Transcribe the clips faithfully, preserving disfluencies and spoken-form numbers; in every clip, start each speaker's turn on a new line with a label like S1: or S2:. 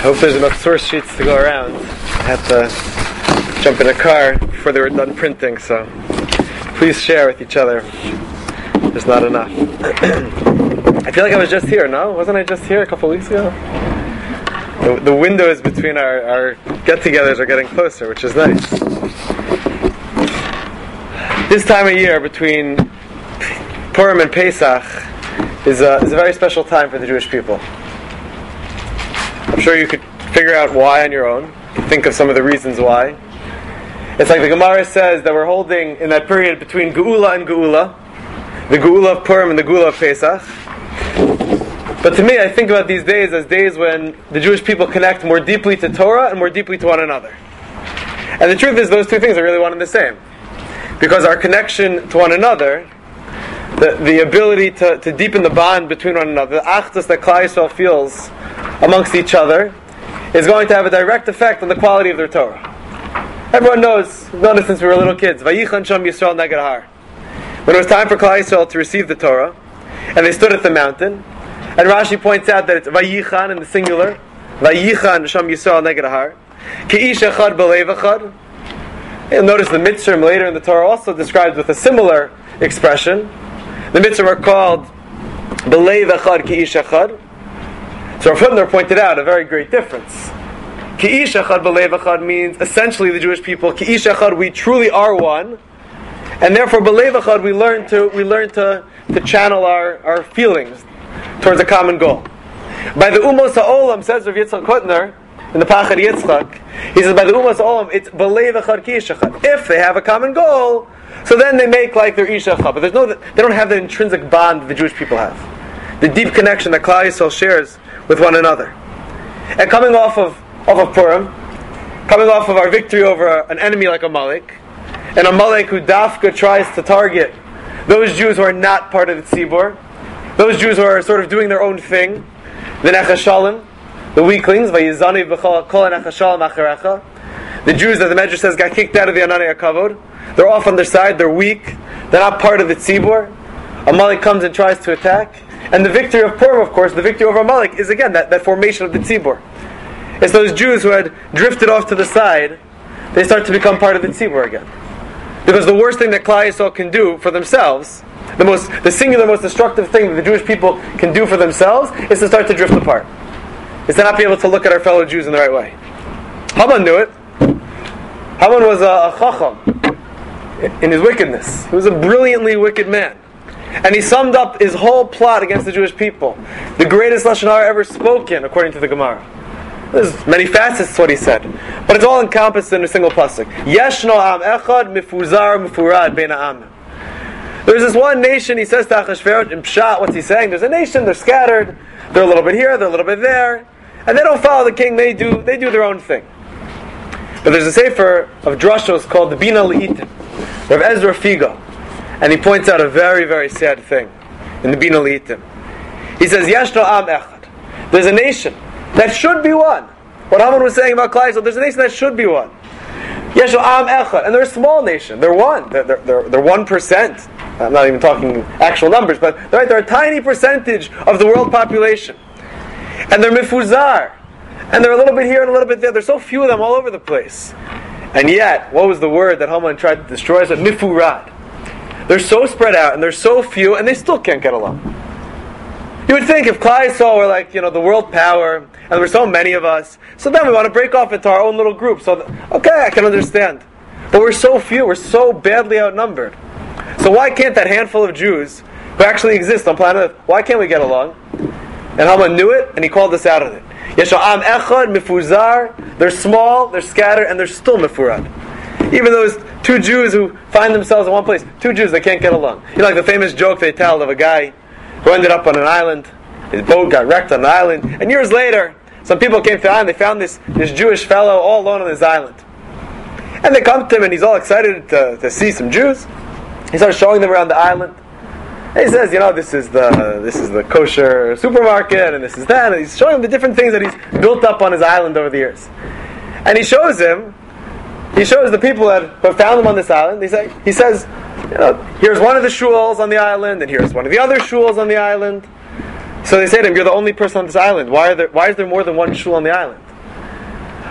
S1: hope there's enough source sheets to go around. I had to jump in a car before they were done printing, so please share with each other. There's not enough. I feel like I was just here, no? Wasn't I just here a couple weeks ago? The, the windows between our, our get-togethers are getting closer, which is nice. This time of year, between Purim and Pesach, is a, is a very special time for the Jewish people. I'm sure you could figure out why on your own. You can think of some of the reasons why. It's like the Gemara says that we're holding in that period between Geula and Geula, the Geula of Purim and the Geula of Pesach. But to me, I think about these days as days when the Jewish people connect more deeply to Torah and more deeply to one another. And the truth is, those two things are really one and the same. Because our connection to one another, the, the ability to, to deepen the bond between one another, the achdus that Klal Yisrael feels amongst each other, is going to have a direct effect on the quality of their Torah. Everyone knows, we've known it since we were little kids, Vayichan Sham Yisrael Neged Har. When it was time for Klal Yisrael to receive the Torah, and they stood at the mountain, and Rashi points out that it's Vayichan in the singular, Vayichan Sham Yisrael Neged Har, Ki'ish Echad B'Lev Echad. You'll notice the Mitzrim later in the Torah also described with a similar expression. The Mitzrim are called B'Lev Echad Ki'ish Echad. So Rav Hutner pointed out a very great difference. Ki'ish Echad B'Lev Echad means essentially the Jewish people, Ki'ish Echad, we truly are one, and therefore B'Lev Echad we learn to we learn to, to channel our, our feelings towards a common goal. By the Umos HaOlam, says Rav Yitzchak Hutner in the Pachad Yitzchak, he says by the Umos HaOlam it's B'Lev Echad Ki'ish Echad. If they have a common goal, so then they make like their Ish Echad. But there's no, they don't have the intrinsic bond that the Jewish people have, the deep connection that Klal Yisrael shares with one another. And coming off of off of Purim, coming off of our victory over an enemy like Amalek, and Amalek who Dafka tries to target those Jews who are not part of the Tzibor, those Jews who are sort of doing their own thing, the Nechashalim, the weaklings, Vayizani B'chol Kol Nechashalim Acharecha, the Jews that the Medrash says got kicked out of the Ananei HaKavod, they're off on their side, they're weak, they're not part of the Tzibor. Amalek comes and tries to attack. And the victory of Purim, of course, the victory over Amalek, is again that, that formation of the Tzibor. It's those Jews who had drifted off to the side, they start to become part of the Tzibor again. Because the worst thing that Klal Yisrael can do for themselves, the most, the singular, most destructive thing that the Jewish people can do for themselves, is to start to drift apart. Is to not be able to look at our fellow Jews in the right way. Haman knew it. Haman was a, a chacham in his wickedness. He was a brilliantly wicked man. And he summed up his whole plot against the Jewish people. The greatest Lashon Hara ever spoken, according to the Gemara. There's many facets to what he said. But it's all encompassed in a single pasuk. Yeshno am echad mifuzar mifurad bein ha'am. There's this one nation, he says to Achashverosh, in Pshat, what's he saying? There's a nation, they're scattered, they're a little bit here, they're a little bit there, and they don't follow the king, they do they do their own thing. But there's a sefer of drashos called the Bina L'Itim, Rav Ezra Figo. And he points out a very, very sad thing in the Bina L'Itim. He says, Yeshno am echad. There's a nation that should be one. What Haman was saying about Klal Yisrael, there's a nation that should be one. Yeshno am echad. And they're a small nation. They're one. They're, they're, they're, they're one percent. I'm not even talking actual numbers, but they're, right, they're a tiny percentage of the world population. And they're mifuzar. And they're a little bit here and a little bit there. There's so few of them all over the place. And yet, what was the word that Haman tried to destroy? It said mifurad. They're so spread out, and they're so few, and they still can't get along. You would think if Klal Yisrael were like, you know, the world power, and there were so many of us, so then we want to break off into our own little group. So, that, okay, I can understand. But we're so few, we're so badly outnumbered. So why can't that handful of Jews who actually exist on planet Earth, why can't we get along? And Haman knew it, and he called us out on it. Yesho am echad mifuzar. They're small, they're scattered, and they're still mifurad. Even those two Jews who find themselves in one place, two Jews that can't get along. You know, like the famous joke they tell of a guy who ended up on an island. His boat got wrecked on the island, and years later, some people came to the island. They found this, this Jewish fellow all alone on his island, and they come to him, and he's all excited to, to see some Jews. He starts showing them around the island. And he says, you know, this is the this is the kosher supermarket, and this is that, and he's showing them the different things that he's built up on his island over the years. And he shows him. He shows the people that have found him on this island. He, say, he says, you know, here's one of the shuls on the island, and here's one of the other shuls on the island. So they say to him, you're the only person on this island. Why are there? Why is there more than one shul on the island?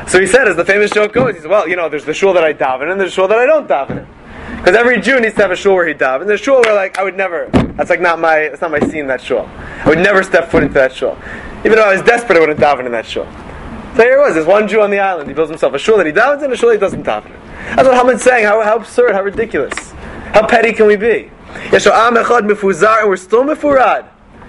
S1: So he said, as the famous joke goes, he said, well, you know, there's the shul that I daven in, and there's the shul that I don't daven in. Because every Jew needs to have a shul where he davens. There's a shul where, like, I would never, that's like not my, that's not my scene, that shul. I would never step foot into that shul. Even though I was desperate, I wouldn't daven in that shul. So here it was, there's one Jew on the island, he builds himself a shul that he davens in, and a shul that he doesn't daven in. That's what Haman's saying, how, how absurd, how ridiculous. How petty can we be? Yeshua echad mifuzar, and we're still mifurad.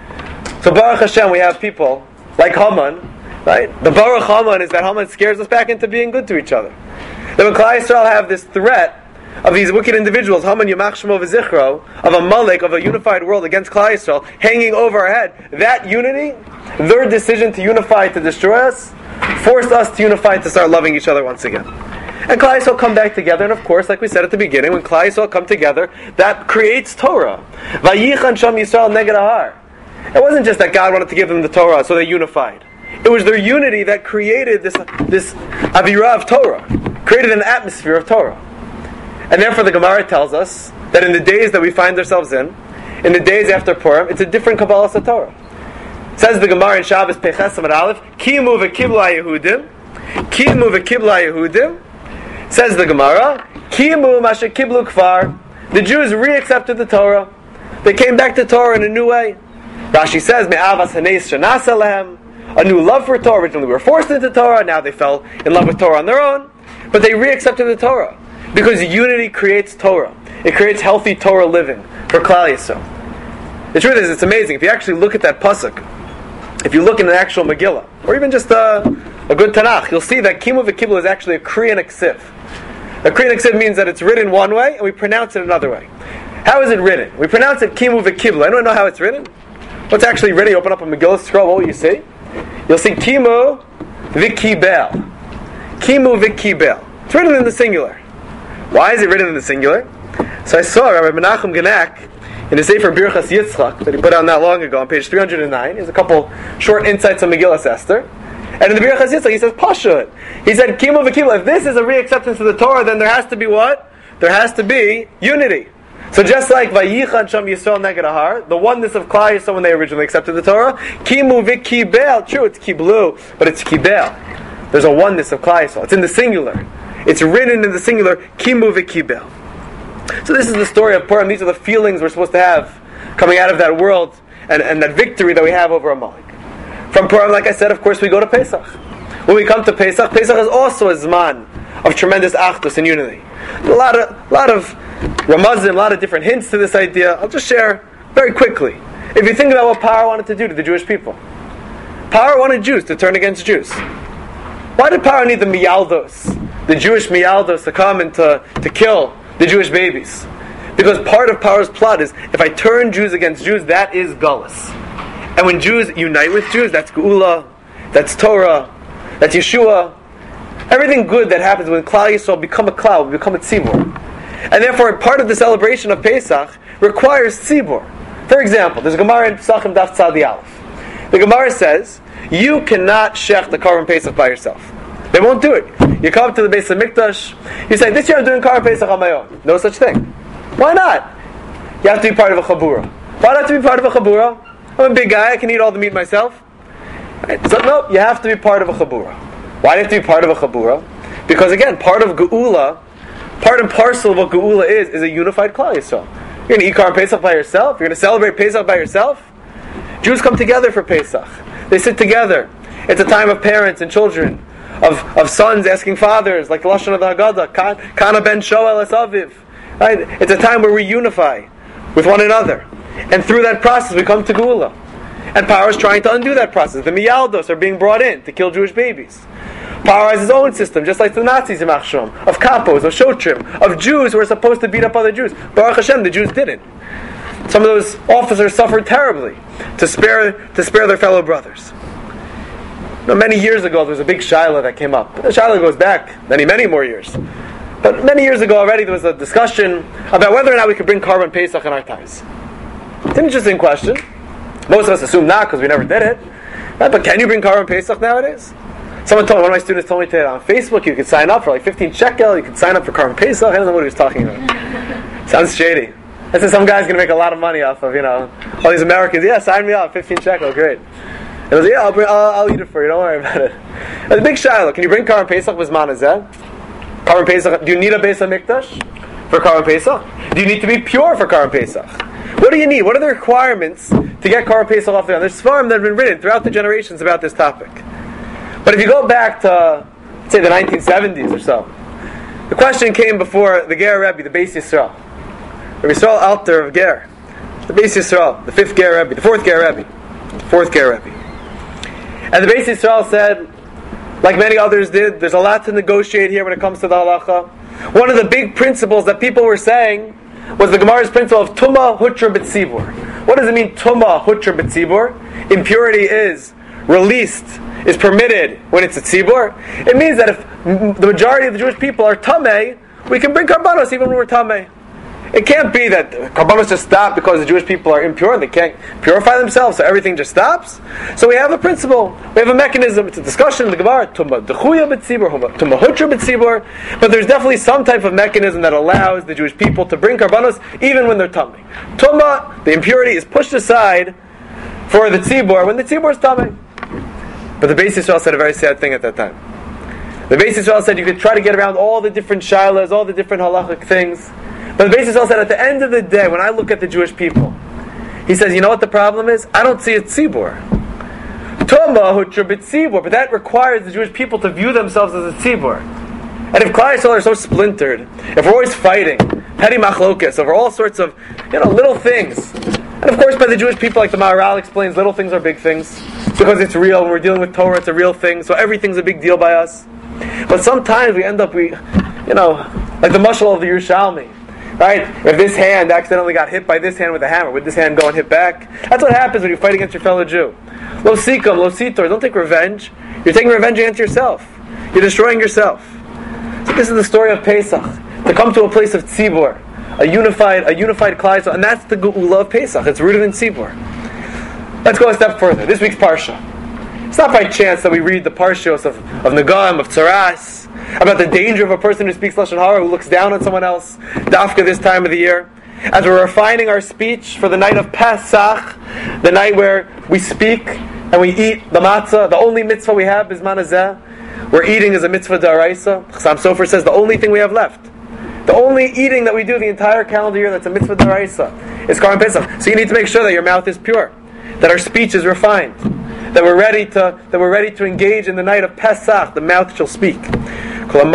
S1: So Baruch Hashem, we have people like Haman, right? The Baruch Haman is that Haman scares us back into being good to each other. That when Klal Yisrael have this threat of these wicked individuals, Haman Yamach Shemo V'Zichro, of a Malik, of a unified world against Klal Yisrael, hanging over our head, that unity, their decision to unify to destroy us, forced us to unify to start loving each other once again. And Klal Yisrael come back together, and of course, like we said at the beginning, when Klal Yisrael come together, that creates Torah. Vayichan Sham Yisrael Neged Ahar. It wasn't just that God wanted to give them the Torah, so they unified. It was their unity that created this this Avirah of Torah, created an atmosphere of Torah. And therefore the Gemara tells us that in the days that we find ourselves in, in the days after Purim, it's a different Kabbalah Torah. Says the Gemara in Shabbos Peches Amud Aleph, Kimu v'kibla Yehudim, Kimu v'kibla Yehudim. Says the Gemara, Kimu mashe kiblu kfar. The Jews re-accepted the Torah. They came back to Torah in a new way. Rashi says, Me'avas hanes shanasa lehem. A new love for Torah. Originally we were forced into Torah, now they fell in love with Torah on their own. But they re-accepted the Torah. Because unity creates Torah. It creates healthy Torah living for Klal Yisrael. The truth is, it's amazing. If you actually look at that pasuk, if you look in an actual Megillah, or even just a, a good Tanakh, you'll see that Kimu v'Kibla is actually a Kriyan Ksiv. A Kriyan Ksiv means that it's written one way, and we pronounce it another way. How is it written? We pronounce it Kimu v'Kibla. Anyone know how it's written? What's actually written? You open up a Megillah scroll, what will you see? You'll see Kimu v'Kibel. Kimu v'Kibel. It's written in the singular. Why is it written in the singular? So I saw Rabbi Menachem Genak in the Sefer Birchas Yitzchak that he put out not long ago on page three hundred nine. He has a couple short insights on Megillas Esther. And in the Birchas Yitzchak he says, Pashut. He said, Kimu v'Kibla. If this is a re-acceptance of the Torah, then there has to be what? There has to be unity. So just like Vayichan Sham Yisrael Neged Ahar, the oneness of Klal Yisrael when they originally accepted the Torah, Kimu v'Kibel. True, it's Kiblu, but it's Kibel. There's a oneness of Klal Yisrael. It's in the singular. It's written in the singular, Kimu v'Kibel. So this is the story of Purim. These are the feelings we're supposed to have coming out of that world and, and that victory that we have over Amalek. From Purim, like I said, of course, we go to Pesach. When we come to Pesach, Pesach is also a Zman of tremendous achdus and unity. A lot of, lot of ramazim, a lot of different hints to this idea. I'll just share very quickly. If you think about what Paro wanted to do to the Jewish people. Paro wanted Jews to turn against Jews. Why did Paro need the Miyaldos, the Jewish Miyaldos, to come and to, to kill the Jewish babies? Because part of Paro's plot is, if I turn Jews against Jews, that is Gullus. And when Jews unite with Jews, that's Geula, that's Torah, that's Yeshua. Everything good that happens when Klal Yisrael become a cloud, become a tzibur. And therefore, part of the celebration of Pesach requires tzibur. For example, there's a Gemara in Pesachim Daf Tzadi Aleph. The Gemara says, you cannot shech the Korban Pesach by yourself. They won't do it. You come to the Beis HaMikdash, you say, this year I'm doing Korban Pesach on my own. No such thing. Why not? You have to be part of a chabura. Why not to be part of a chabura? I'm a big guy, I can eat all the meat myself. Right? So no, you have to be part of a chabura. Why do you have to be part of a chabura? Because again, part of Geula, part and parcel of what Geula is, is a unified Klal Yisrael. You're going to eat Korban Pesach by yourself? You're going to celebrate Pesach by yourself? Jews come together for Pesach. They sit together. It's a time of parents and children, of, of sons asking fathers, like the Lashon of the Haggadah, Kana ben Shoel es Aviv. Right? It's a time where we unify with one another. And through that process we come to Geula. And Paro is trying to undo that process. The Miyaldos are being brought in to kill Jewish babies. Paro has his own system, just like the Nazis in Machshom, of kapos, of shotrim, of Jews who are supposed to beat up other Jews. Baruch Hashem, the Jews didn't. Some of those officers suffered terribly to spare to spare their fellow brothers. Now, many years ago, there was a big shaila that came up. The shaila goes back many, many more years. But many years ago already, there was a discussion about whether or not we could bring Korban Pesach in our times. It's an interesting question. Most of us assume not, because we never did it. Right? But can you bring Korban Pesach nowadays? Someone told me, one of my students told me today on Facebook, you could sign up for like fifteen shekel, you could sign up for Korban Pesach. I don't know what he was talking about. Sounds shady. I said some guy's going to make a lot of money off of, you know, all these Americans. Yeah, sign me up, fifteen shekel, great. And I was like, yeah, I'll, bring, I'll, I'll eat it for you, don't worry about it. And the big shiloh, can you bring Karban Pesach Bizman Hazeh? Karban Pesach, do you need a Beis HaMikdash for Karban Pesach? Do you need to be pure for Karban Pesach? What do you need? What are the requirements to get Karban Pesach off the ground? There's svarim that have been written throughout the generations about this topic. But if you go back to, say, the nineteen seventies or so, the question came before the Ger Rebbe, the Beis Yisrael. Rabbi Yisrael Alter of Ger. The Beis Yisrael, the fifth Ger Rebbe, the fourth Ger Rebbe. The fourth Ger Rebbe. And the Beis Yisrael said, like many others did, there's a lot to negotiate here when it comes to the halacha. One of the big principles that people were saying was the Gemara's principle of Tumah Hutra B'tzibur. What does it mean, Tumah Hutra B'tzibur? Impurity is released, is permitted when it's a tzibur. It means that if the majority of the Jewish people are tamei, we can bring karbanos even when we're tamei. It can't be that karbanos just stop because the Jewish people are impure and they can't purify themselves, so everything just stops. So we have a principle, we have a mechanism. It's a discussion in the Gemara, tumah dechuya b'tzibur, tumah hutra b'tzibur, but there's definitely some type of mechanism that allows the Jewish people to bring karbanos even when they're tamei. Tumah, the impurity, is pushed aside for the tzibur when the tzibur is tamei. But the Beis Yisrael said a very sad thing at that time. The Beis Yisrael said you could try to get around all the different shilas, all the different halachic things. But the Beis Yisrael said at the end of the day, when I look at the Jewish people, he says, you know what the problem is? I don't see a tzibur. Tumah hutra b'tzibur, but that requires the Jewish people to view themselves as a tzibur. And if Klal Yisrael are so splintered, if we're always fighting, petty machlokas over all sorts of, you know, little things, and of course by the Jewish people, like the Maharal explains, little things are big things, because it's real, when we're dealing with Torah, it's a real thing, so everything's a big deal by us. But sometimes we end up, we, you know, like the mashal of the Yerushalmi, right? If this hand accidentally got hit by this hand with a hammer, would this hand go and hit back? That's what happens when you fight against your fellow Jew. Lo sikum, lo sitor, don't take revenge. You're taking revenge against yourself. You're destroying yourself. So this is the story of Pesach, to come to a place of tzibur, a unified, a unified Klal Yisrael, and that's the geula of Pesach. It's rooted in tzibur. Let's go a step further. This week's parsha. It's not by chance that we read the parshos of, of Nagam, of Tzaras, about the danger of a person who speaks Lashon Hara, who looks down on someone else, dafka this time of the year. As we're refining our speech for the night of Pesach, the night where we speak and we eat the matzah, the only mitzvah we have is Bizman Hazeh. We're eating is a mitzvah d'oraisa. Chassam Sofer says the only thing we have left, the only eating that we do the entire calendar year that's a mitzvah d'oraisa is Karban Pesach. So you need to make sure that your mouth is pure, that our speech is refined, that we're ready to that we're ready to engage in the night of Pesach. The mouth shall speak. So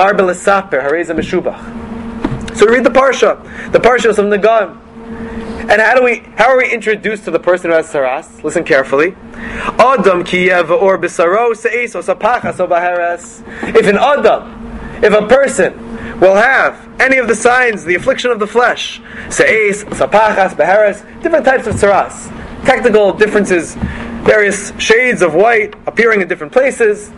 S1: we read the parsha, the parshas of Nagam, and how do we how are we introduced to the person who has saras? Listen carefully. Adam kiyev or b'saro se'esos apachas o baheres. If an Adam, if a person will have any of the signs, the affliction of the flesh, se'es, sapachas, baheres, different types of saras, technical differences, various shades of white appearing in different places.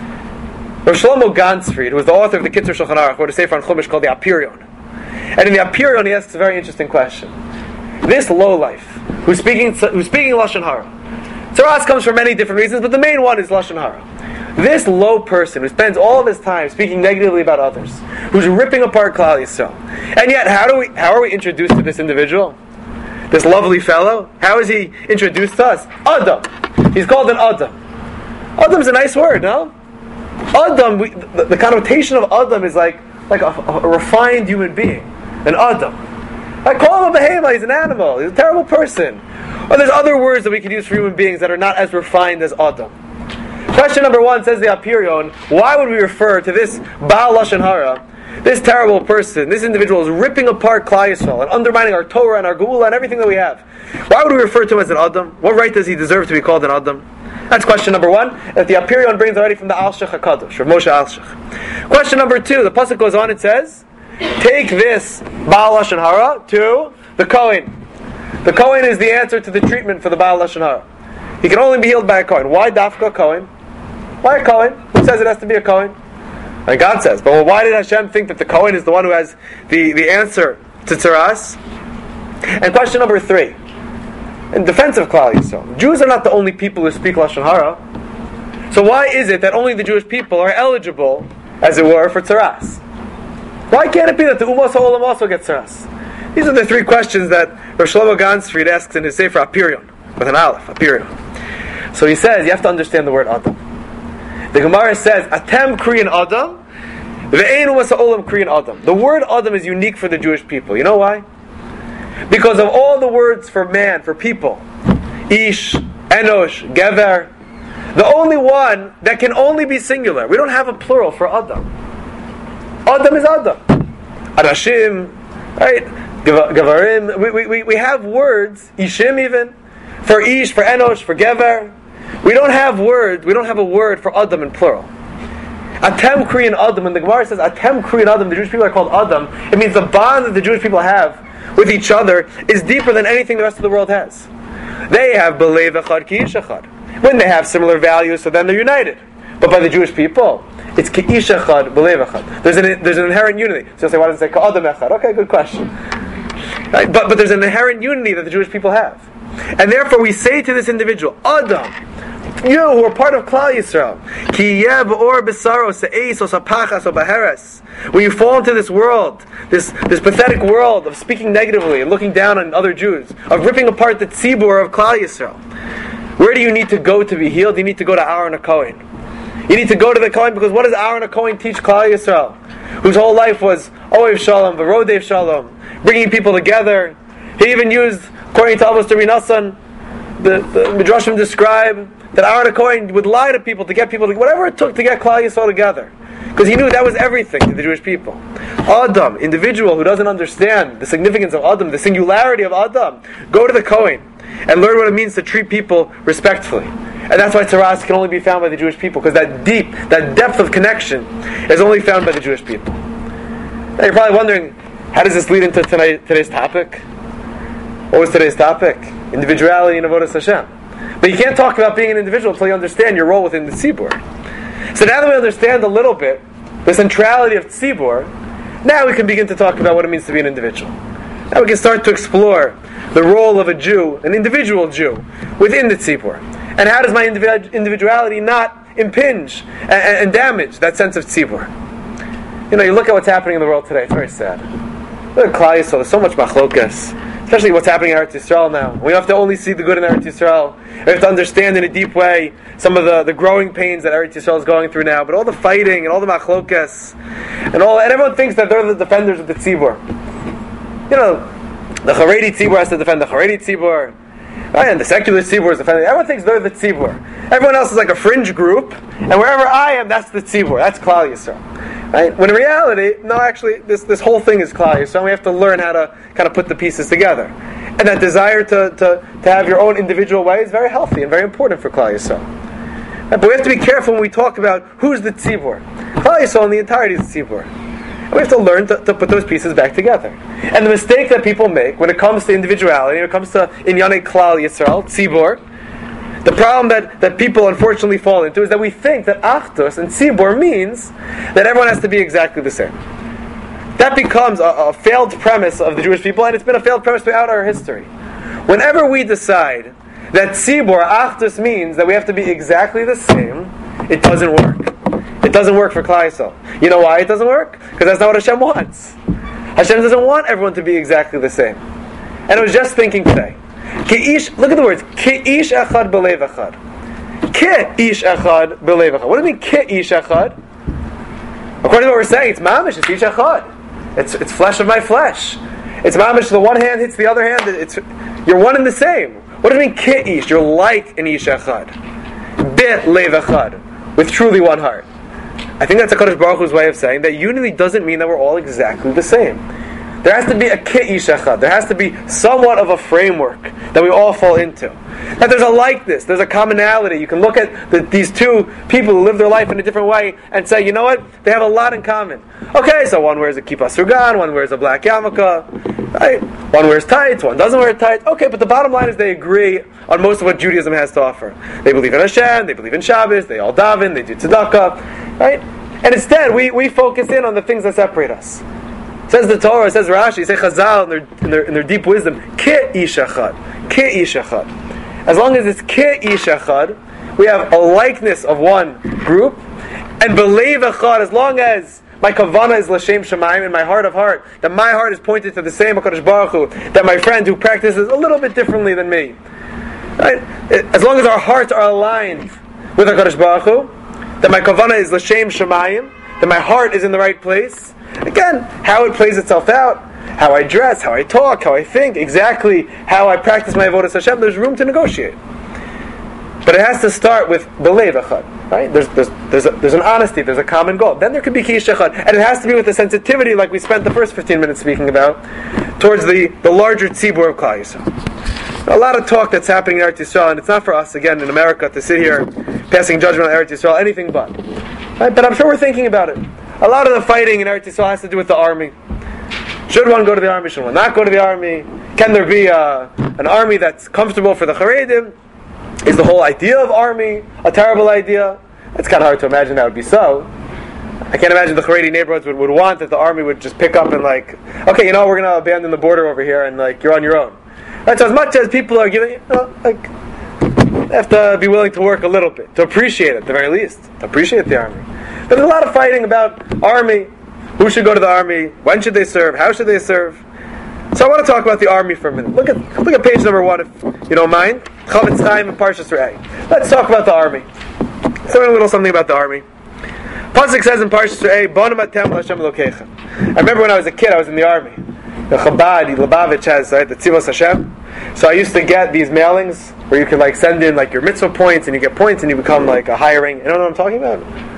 S1: Rav Shlomo Ganzfried, who is the author of the Kitzur Shulchan Aruch, wrote a sefer on Chumash called the Apirion. And in the Apirion, he asks a very interesting question. This lowlife, who's speaking, who's speaking Lashon Hara, Tzaras comes for many different reasons, but the main one is Lashon Hara. This low person who spends all of his time speaking negatively about others, who's ripping apart Klal Yisrael, and yet how do we, how are we introduced to this individual? This lovely fellow? How is he introduced to us? Adam. He's called an Adam. Adam's a nice word, no? Adam, we, the, the connotation of Adam is like like a, a refined human being. An Adam. I call him a behema, he's an animal, he's a terrible person. Or there's other words that we can use for human beings that are not as refined as Adam. Question number one, says the Apirion, why would we refer to this Baal Lashon Hara, this terrible person, this individual is ripping apart Klal Yisrael and undermining our Torah and our Geula and everything that we have? Why would we refer to him as an Adam? What right does he deserve to be called an Adam? That's question number one, that the Apirion brings already from the Alshich HaKadosh, Rav Moshe Alshich. Question number two, the pasuk goes on, it says, take this Baal Lashon Hara to the Kohen. The Kohen is the answer to the treatment for the Baal Lashon Hara. He can only be healed by a Kohen. Why dafka Kohen? Why a Kohen? Who says it has to be a Kohen? And God says, but well, why did Hashem think that the Kohen is the one who has the, the answer to Tzaras? And question number three, in defense of Klal Yisrael, Jews are not the only people who speak Lashon Hara. So why is it that only the Jewish people are eligible, as it were, for Tzaras? Why can't it be that the Ummos HaOlam also get Tzaras? These are the three questions that Rav Shlomo Ganzfried asks in his Sefer Apirion, with an Aleph, Apirion. So he says, you have to understand the word Adam. The Gemara says, Atem Kriyan Adam, Ve'enu Masa'olam Kriyan Adam. The word Adam is unique for the Jewish people. You know why? Because of all the words for man, for people, Ish, Enosh, Gever, the only one that can only be singular. We don't have a plural for Adam. Adam is Adam. Arashim, right? Gavarim. We, we, we have words, Ishim even, for Ish, for Enosh, for Gever. We don't have words, we don't have a word for Adam in plural. Atem Kriyan Adam, when the Gemara says Atem Kriyan Adam, the Jewish people are called Adam, it means the bond that the Jewish people have with each other is deeper than anything the rest of the world has. They have Belev Echad Ki Ish Echad. When they have similar values, so then they're united. But by the Jewish people, it's Ki Ish Echad, Belev Echad. There's an, there's an inherent unity. So you'll say, why does it say Ka'adam Echad? Okay, good question. Right? But, but there's an inherent unity that the Jewish people have. And therefore we say to this individual, Adam, you who are part of Klal Yisrael, Ki yeh b'or b'saro se'eis o sapachas o b'heres. When you fall into this world, this, this pathetic world of speaking negatively and looking down on other Jews, of ripping apart the tzibur of Klal Yisrael, where do you need to go to be healed? You need to go to Aaron HaKohen. You need to go to the Kohen, because what does Aaron HaKohen teach Klal Yisrael? Whose whole life was Ohev Shalom, V'rodev Shalom, bringing people together. He even used, according to Avos Rabbi Nassan, the, the Midrashim describe that Aaron HaKohen would lie to people to get people to, whatever it took to get Klal Yisrael together. Because he knew that was everything to the Jewish people. Adam, individual who doesn't understand the significance of Adam, the singularity of Adam, go to the Kohen and learn what it means to treat people respectfully. And that's why Tzaras can only be found by the Jewish people, because that deep, that depth of connection is only found by the Jewish people. Now you're probably wondering, how does this lead into tonight, today's topic? What was today's topic? Individuality in Avodas Hashem. But you can't talk about being an individual until you understand your role within the Tzibur. So now that we understand a little bit the centrality of Tzibur, now we can begin to talk about what it means to be an individual. Now we can start to explore the role of a Jew, an individual Jew, within the Tzibur. And how does my individuality not impinge and, and damage that sense of Tzibur? You know, you look at what's happening in the world today, it's very sad. Look at Klal Yisrael, there's so much machlokas. Especially what's happening in Eretz Yisrael now. We don't have to only see the good in Eretz Yisrael. We have to understand in a deep way some of the, the growing pains that Eretz Yisrael is going through now. But all the fighting and all the machlokas and all, and everyone thinks that they're the defenders of the tzibur. You know, the Haredi tzibur has to defend the Haredi tzibur, right? And the secular tzibur is defending. Everyone thinks they're the tzibur. Everyone else is like a fringe group, and wherever I am, that's the tzibur. That's Klal Yisrael. Right? When in reality, no, actually, this, this whole thing is Klal Yisrael. We have to learn how to kind of put the pieces together. And that desire to, to, to have your own individual way is very healthy and very important for Klal Yisrael. Right? But we have to be careful when we talk about who's the tzibur. Klal Yisrael and the entirety is the tzibur. And we have to learn to, to put those pieces back together. And the mistake that people make when it comes to individuality, when it comes to Inyanei Klal Yisrael, tzibur, the problem that, that people unfortunately fall into is that we think that Achdus and Tzibur means that everyone has to be exactly the same. That becomes a, a failed premise of the Jewish people, and it's been a failed premise throughout our history. Whenever we decide that Tzibur, Achdus, means that we have to be exactly the same, it doesn't work. It doesn't work for Klal Yisrael. You know why it doesn't work? Because that's not what Hashem wants. Hashem doesn't want everyone to be exactly the same. And I was just thinking today, Ki'ish, look at the words. Ki'ish echad b'lev echad. Ki'ish echad b'lev echad. What do you mean ki'ish echad? According to what we're saying, it's mamish. It's ish echad. It's it's flesh of my flesh. It's mamish. The one hand hits the other hand. It's you're one and the same. What do you mean ki'ish? You're like an ish echad. Bit lev echad, with truly one heart. I think that's HaKadosh Baruch Hu's way of saying that unity doesn't mean that we're all exactly the same. There has to be a ki'ish echad. There has to be somewhat of a framework that we all fall into. That there's a likeness, there's a commonality. You can look at the, these two people who live their life in a different way and say, you know what? They have a lot in common. Okay, so one wears a kippah surgan, one wears a black yarmulke, right? One wears tights, one doesn't wear tights. Okay, but the bottom line is they agree on most of what Judaism has to offer. They believe in Hashem, they believe in Shabbos, they all daven, they do tzedakah, right? And instead, we, we focus in on the things that separate us. Says the Torah, says Rashi, say Chazal in their, in their, in their deep wisdom, Ki'ish echad, Ki'ish echad. As long as it's Ki'ish echad, we have a likeness of one group, and believe echad, as long as my kavanah is l'shem shamayim, in my heart of heart, that my heart is pointed to the same HaKadosh Baruch Hu, that my friend who practices a little bit differently than me, Right? As long as our hearts are aligned with HaKadosh Baruch Hu, that my kavanah is l'shem shamayim, that my heart is in the right place. Again, how it plays itself out, how I dress, how I talk, how I think, exactly how I practice my avodas Hashem, there's room to negotiate. But it has to start with belev echad, right? There's there's there's, a, there's an honesty, there's a common goal. Then there could be kish echad, and it has to be with the sensitivity, like we spent the first fifteen minutes speaking about, towards the, the larger tzibur of Klal Yisrael. A lot of talk that's happening in Eretz Yisrael, and it's not for us again in America to sit here passing judgment on Eretz Yisrael, anything but. Right? But I'm sure we're thinking about it. A lot of the fighting in Eretz Yisrael has to do with the army. Should one go to the army? Should one not go to the army? Can there be a, an army that's comfortable for the Haredim? Is the whole idea of army a terrible idea? It's kind of hard to imagine that would be so. I can't imagine the Haredi neighborhoods would, would want that the army would just pick up and like, okay, you know, we're going to abandon the border over here and like you're on your own. Right? So as much as people are giving, you know, like, they have to be willing to work a little bit, to appreciate it at the very least, to appreciate the army. But there's a lot of fighting about army. Who should go to the army? When should they serve? How should they serve? So I want to talk about the army for a minute. Look at look at page number one, if you don't mind. Chavetz Chaim and Parshas Re'eh. Let's talk about the army. Let's learn a little something about the army. Pasuk says in Parshas Re'eh, "Bonam atem l'Hashem Elokeichem." I remember when I was a kid, I was in the army. The Chabad, Lubavitch has right, the Tzivos Hashem. So I used to get these mailings where you could like send in like your mitzvah points, and you get points, and you become like a hiring. You know what I'm talking about?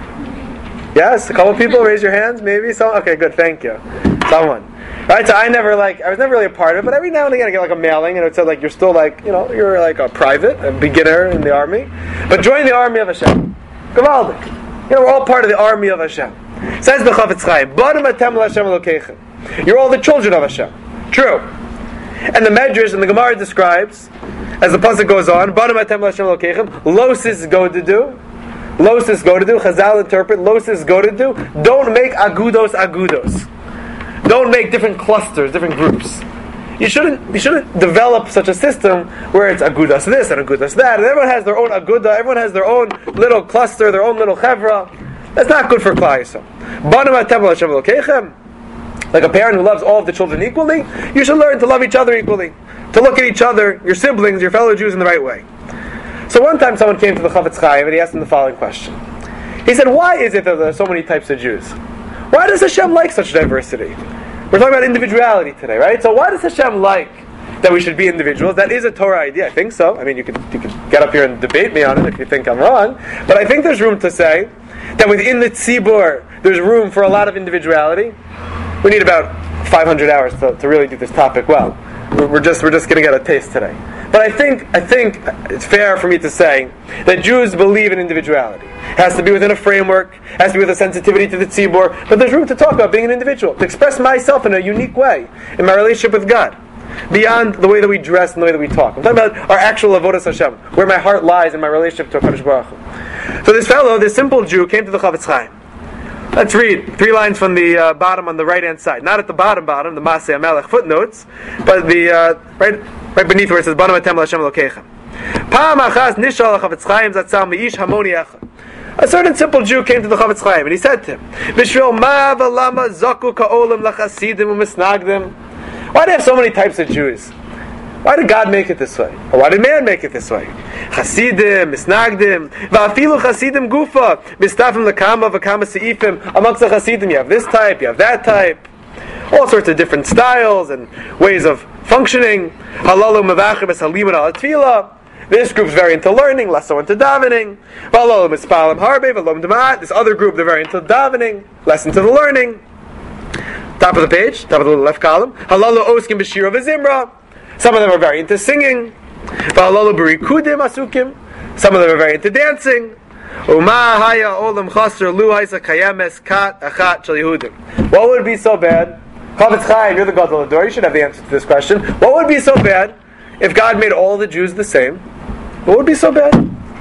S1: Yes, a couple people raise your hands, maybe. So okay, good, thank you. Someone. Right, so I never like I was never really a part of it, but every now and again I get like a mailing, and it said like you're still like you know you're like a private, a beginner in the army, but join the army of Hashem. Gavaldik. You know we're all part of the army of Hashem. Says the Chavetz Chaim, "Banim atem l'Hashem Elokeichem." You're all the children of Hashem. True. And the Medrash and the Gemara describes, as the pasuk goes on, "Banim atem l'Hashem Elokeichem." Losis go to do. Losis go to do. Chazal interpret. Losis go to do. Don't make agudos agudos. Don't make different clusters, different groups. You shouldn't you shouldn't develop such a system where it's agudas this and agudas that, and everyone has their own aguda, everyone has their own little cluster, their own little chevra. That's not good for Klal Yisrael. Banim atem l'Hashem Elokeichem. Like a parent who loves all of the children equally, you should learn to love each other equally, to look at each other, your siblings, your fellow Jews in the right way. So one time someone came to the Chavetz Chaim and he asked him the following question. He said, "Why is it that there are so many types of Jews? Why does Hashem like such diversity?" We're talking about individuality today, right? So why does Hashem like that we should be individuals? That is a Torah idea. I think so. I mean, you could you could get up here and debate me on it if you think I'm wrong. But I think there's room to say that within the tzibur, there's room for a lot of individuality. We need about five hundred hours to, to really do this topic well. We're just we're just going to get a taste today. But I think I think it's fair for me to say that Jews believe in individuality. It has to be within a framework, it has to be with a sensitivity to the tzibur, but there's room to talk about being an individual, to express myself in a unique way in my relationship with God, beyond the way that we dress and the way that we talk. I'm talking about our actual avodas Hashem, where my heart lies in my relationship to HaKadosh Baruch Hu. So this fellow, this simple Jew, came to the Chavetz Chaim. Let's read three lines from the uh, bottom on the right-hand side. Not at the bottom bottom, the Masei HaMelech footnotes, but the uh, right right beneath where it says, "Banim atem l'Hashem Elokeichem." Pa'am achas nishal Chavetz Chaim zatzal meish hamoni echad. A certain simple Jew came to the Chavetz Chaim and he said to him, "B'shvil ma v'lama zaku ka'olam l'chasidim u'misnagdim." Why do you have so many types of Jews? Why did God make it this way? Or why did man make it this way? Chasidim, misnagdim, va'afilu chasidim gufa, mistafim lekama v'kama seifim. Amongst the chasidim, you have this type, you have that type. All sorts of different styles and ways of functioning. Halalu mevachim es halimud al tefillah. This group's very into learning, less so into davening. Halalu mispalim harbe v'lom demat. This other group, they're very into davening, less into the learning. Top of the page, top of the left column. Halalu oskim b'shira v'zimra. Some of them are very into singing. Some of them are very into dancing. What would be so bad? Chavetz Chaim, you're the Gadol Hador, you should have the answer to this question. What would be so bad if God made all the Jews the same? What would be so bad?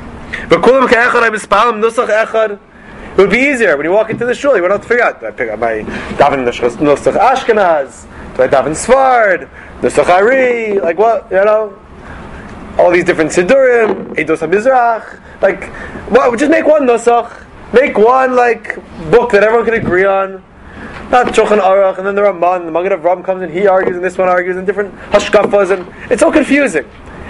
S1: It would be easier when you walk into the shul. You wouldn't have to figure out, do I pick up my daven Nusach Ashkenaz? Do I daven Sfard? Nusach Ari? Like what? You know? All these different Sidurim, Eidos HaMizrach. Like, what? Just make one Nusach. Make one, like, book that everyone can agree on. Not Shulchan Aruch, and then the Ramban, the Magen Avraham comes and he argues, and this one argues, and different hashkafas, and it's so confusing.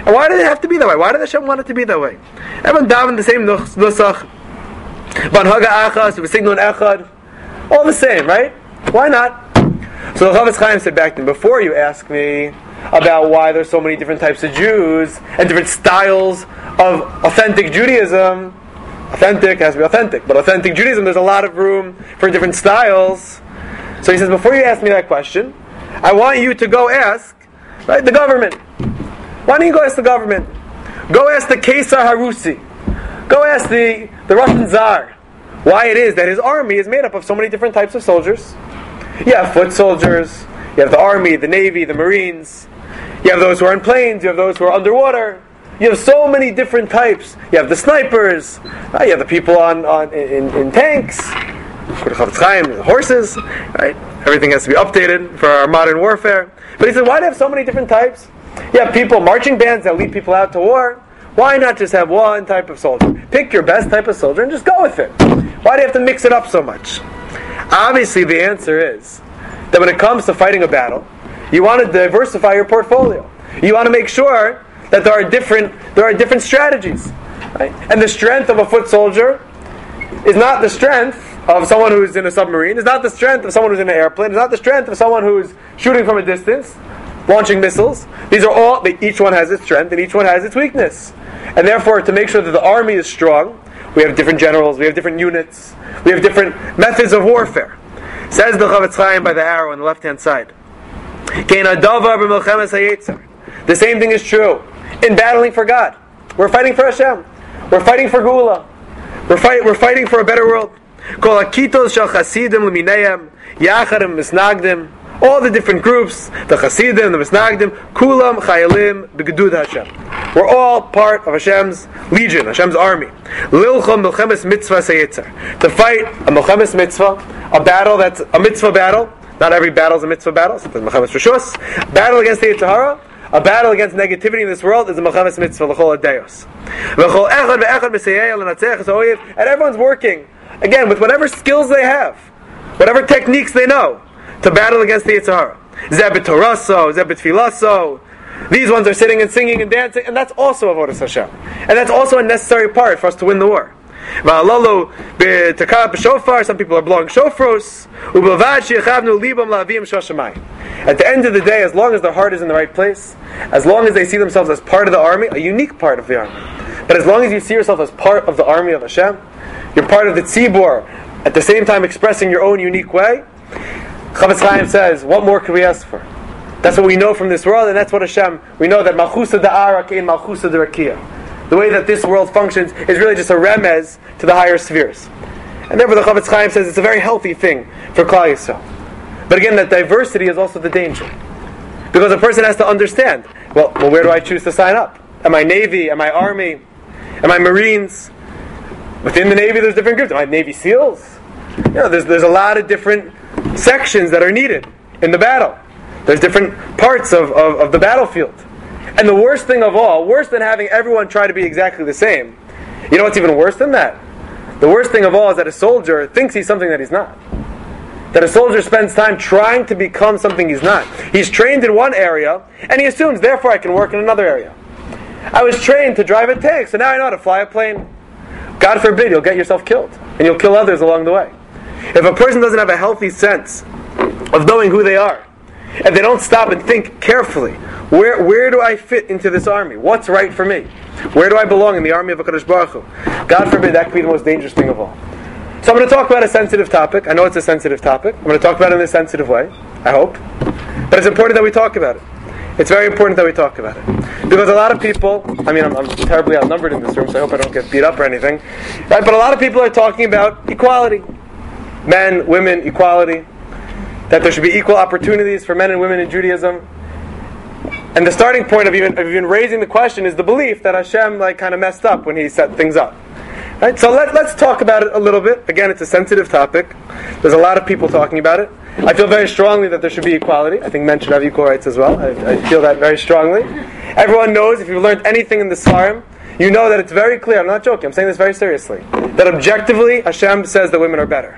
S1: And why did it have to be that way? Why did Hashem want it to be that way? Everyone davened the same nusach. Banhaga achas, v'signon echad. All the same, right? Why not? So the Chofetz Chaim said back then, before you ask me about why there's so many different types of Jews and different styles of authentic Judaism, authentic has to be authentic, but authentic Judaism, there's a lot of room for different styles. So he says, before you ask me that question, I want you to go ask, right, the government. Why don't you go ask the government? Go ask the Kesar Harusi. Go ask the, the Russian Tsar why it is that his army is made up of so many different types of soldiers. You have foot soldiers, you have the army, the navy, the marines, you have those who are in planes, you have those who are underwater, you have so many different types. You have the snipers, right? You have the people on, on in, in tanks, the horses, right? Everything has to be updated for our modern warfare. But he said, why do you have so many different types? You have people, marching bands that lead people out to war. Why not just have one type of soldier? Pick your best type of soldier and just go with it. Why do you have to mix it up so much? Obviously, the answer is that when it comes to fighting a battle, you want to diversify your portfolio. You want to make sure that there are different there are different strategies, right? And the strength of a foot soldier is not the strength of someone who's in a submarine. It's not the strength of someone who's in an airplane. It's not the strength of someone who's shooting from a distance, launching missiles. These are all, each one has its strength and each one has its weakness. And therefore, to make sure that the army is strong, we have different generals, we have different units, we have different methods of warfare. Says the Chofetz Chaim by the arrow on the left-hand side. The same thing is true in battling for God. We're fighting for Hashem. We're fighting for Geula. We're, fight, we're fighting for a better world. All the different groups, the Chasidim, the Misnagdim, Kulam, Chayalim, B'Gedud Hashem. We're all part of Hashem's legion, Hashem's army. Lilchom Milchemes Mitzvah Seyetzer. To fight a Milchemes Mitzvah, a battle that's a mitzvah battle. Not every battle is a mitzvah battle. Sometimes Milchemes Rishus. Battle against the Yetzer Hara. A battle against negativity in this world is a Milchemes Mitzvah, L'chol Adayos. And everyone's working, again, with whatever skills they have, whatever techniques they know, to battle against the Yetzer Hara. Zebet Toraso, Zebet Filaso. These ones are sitting and singing and dancing, and that's also Avodas Hashem. And that's also a necessary part for us to win the war. Some people are blowing shofros. At the end of the day, as long as their heart is in the right place, as long as they see themselves as part of the army, a unique part of the army, but as long as you see yourself as part of the army of Hashem, you're part of the tzibor, at the same time expressing your own unique way, Chofetz Chaim says, what more could we ask for? That's what we know from this world, and that's what Hashem, we know that Malchusa da'ara kein Malchusa d'Rakia. The way that this world functions is really just a remez to the higher spheres. And therefore the Chofetz Chaim says it's a very healthy thing for Klal Yisrael. But again, that diversity is also the danger. Because a person has to understand, well, well, where do I choose to sign up? Am I Navy? Am I Army? Am I Marines? Within the Navy there's different groups. Am I Navy SEALs? You know, there's, there's a lot of different sections that are needed in the battle. There's different parts of, of, of the battlefield. And the worst thing of all, worse than having everyone try to be exactly the same, you know what's even worse than that? The worst thing of all is that a soldier thinks he's something that he's not. That a soldier spends time trying to become something he's not. He's trained in one area, and he assumes, therefore I can work in another area. I was trained to drive a tank, so now I know how to fly a plane. God forbid, you'll get yourself killed, and you'll kill others along the way. If a person doesn't have a healthy sense of knowing who they are, and they don't stop and think carefully, where where do I fit into this army? What's right for me? Where do I belong in the army of HaKadosh Baruch Hu? God forbid, that could be the most dangerous thing of all. So I'm going to talk about a sensitive topic. I know it's a sensitive topic. I'm going to talk about it in a sensitive way, I hope. But it's important that we talk about it. It's very important that we talk about it. Because a lot of people, I mean, I'm, I'm terribly outnumbered in this room, so I hope I don't get beat up or anything. Right? But a lot of people are talking about equality. Men, women, equality. That there should be equal opportunities for men and women in Judaism. And the starting point of even, of even raising the question is the belief that Hashem like kind of messed up when He set things up. Right? So let, let's talk about it a little bit. Again, it's a sensitive topic. There's a lot of people talking about it. I feel very strongly that there should be equality. I think men should have equal rights as well. I, I feel that very strongly. Everyone knows, if you've learned anything in the Sfarim, you know that it's very clear, I'm not joking, I'm saying this very seriously, that objectively Hashem says that women are better.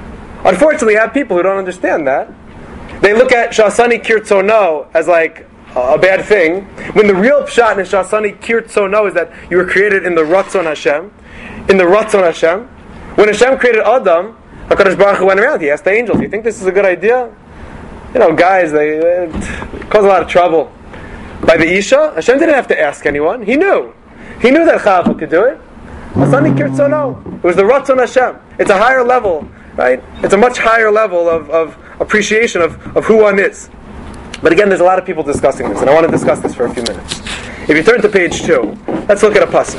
S1: Unfortunately, you have people who don't understand that. They look at Shasani Kirtzono as like a bad thing, when the real pshat in Shasani Kirtzono is that you were created in the Ratzon Hashem, in the Ratzon Hashem. When Hashem created Adam, HaKadosh Baruch Hu went around, he asked the angels, you think this is a good idea? You know, guys, they, they cause a lot of trouble. By the Isha, Hashem didn't have to ask anyone, he knew. He knew that Chava could do it. Shasani Kirtzono. It was the Ratzon Hashem. It's a higher level, right? It's a much higher level of, of appreciation of, of who one is. But again, there's a lot of people discussing this, and I want to discuss this for a few minutes. If you turn to page two, let's look at a pasuk.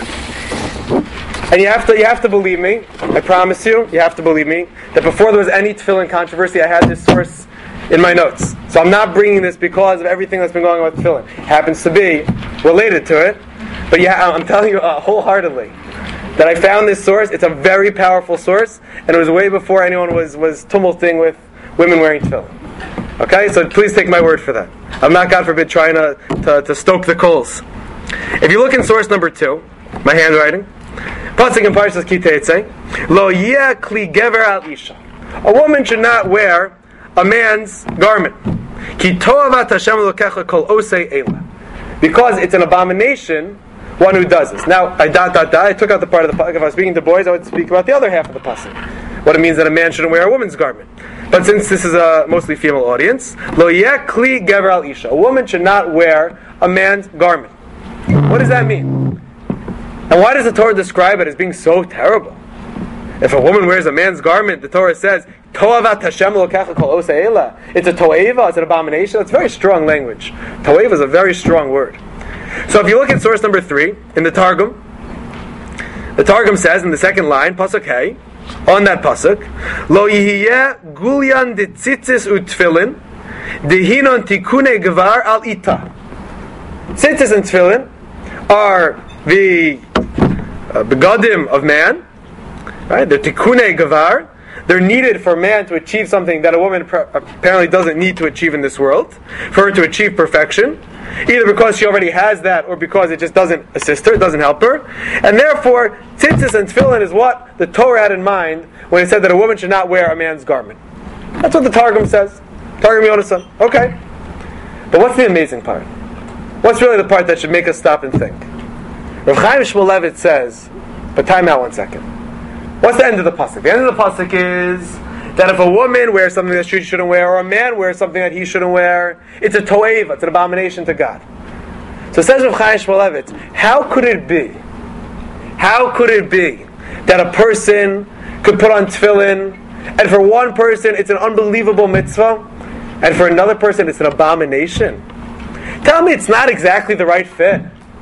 S1: And you have to, you have to believe me. I promise you, you have to believe me that before there was any tefillin controversy, I had this source in my notes. So I'm not bringing this because of everything that's been going on with tefillin. It happens to be related to it, but yeah, I'm telling you uh, wholeheartedly that I found this source. It's a very powerful source, and it was way before anyone was was tumulting with women wearing tefillin. Okay, so please take my word for that. I'm not, God forbid, trying to, to, to stoke the coals. If you look in source number two, my handwriting, Pasuk in Parshas Kiteitzei, Lo yeh kli gever al isha. A woman should not wear a man's garment. Ki toavat Hashem elokecha kol osei eila. Because it's an abomination, one who does this. Now, I dot dot dot, I took out the part of the pasuk. If I was speaking to boys, I would speak about the other half of the pasuk. What it means that a man shouldn't wear a woman's garment. But since this is a mostly female audience, Lo yeh kli gever al isha. A woman should not wear a man's garment. What does that mean? And why does the Torah describe it as being so terrible? If a woman wears a man's garment, the Torah says, Toavat Hashem elokecha kol osei eila. It's a toeva, it's an abomination. It's very strong language. Toeva is a very strong word. So if you look at source number three, in the Targum, the Targum says in the second line, Pasuk Hey, on that Pasuk, Lo yihiyeh gulyan de tzitzis utfilin, dehinon tikune gvar al ita. Tzitzis and tefillin are the uh, begadim of man, right? They're tikune gavar. They're needed for man to achieve something that a woman pr- apparently doesn't need to achieve in this world, for her to achieve perfection, either because she already has that or because it just doesn't assist her, it doesn't help her. And therefore, tzitzis and tefillin is what the Torah had in mind when it said that a woman should not wear a man's garment. That's what the Targum says. Targum Yonasan. Okay. But what's the amazing part? What's really the part that should make us stop and think? Rav Chaim Shmulevitz says, but time out one second. What's the end of the pasuk? The end of the pasuk is that if a woman wears something that she shouldn't wear, or a man wears something that he shouldn't wear, it's a toeva, it's an abomination to God. So says Rav Chaim Shmulevitz, how could it be? How could it be that a person could put on tefillin, and for one person it's an unbelievable mitzvah, and for another person it's an abomination? Tell me it's not exactly the right fit.